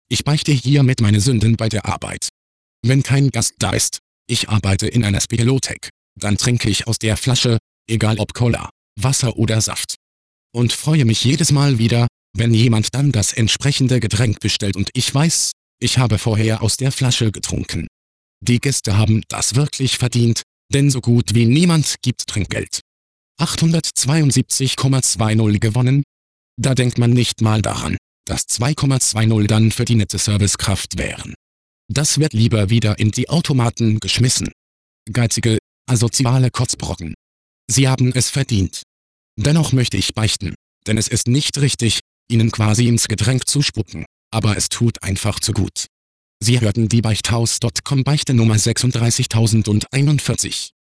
Ich beichte hiermit meine Sünden bei der Arbeit. Wenn kein Gast da ist, ich arbeite in einer Spielothek, dann trinke ich aus der Flasche, egal ob Cola, Wasser oder Saft. Und freue mich jedes Mal wieder, wenn jemand dann das entsprechende Getränk bestellt und ich weiß, ich habe vorher aus der Flasche getrunken. Die Gäste haben das wirklich verdient, denn so gut wie niemand gibt Trinkgeld. 872,20 gewonnen? Da denkt man nicht mal daran, dass 2,20 dann für die nette Servicekraft wären. Das wird lieber wieder in die Automaten geschmissen. Geizige, asoziale Kotzbrocken. Sie haben es verdient. Dennoch möchte ich beichten, denn es ist nicht richtig, ihnen quasi ins Getränk zu spucken, aber es tut einfach zu gut. Sie hörten die Beichthaus.com Beichte Nummer 36041.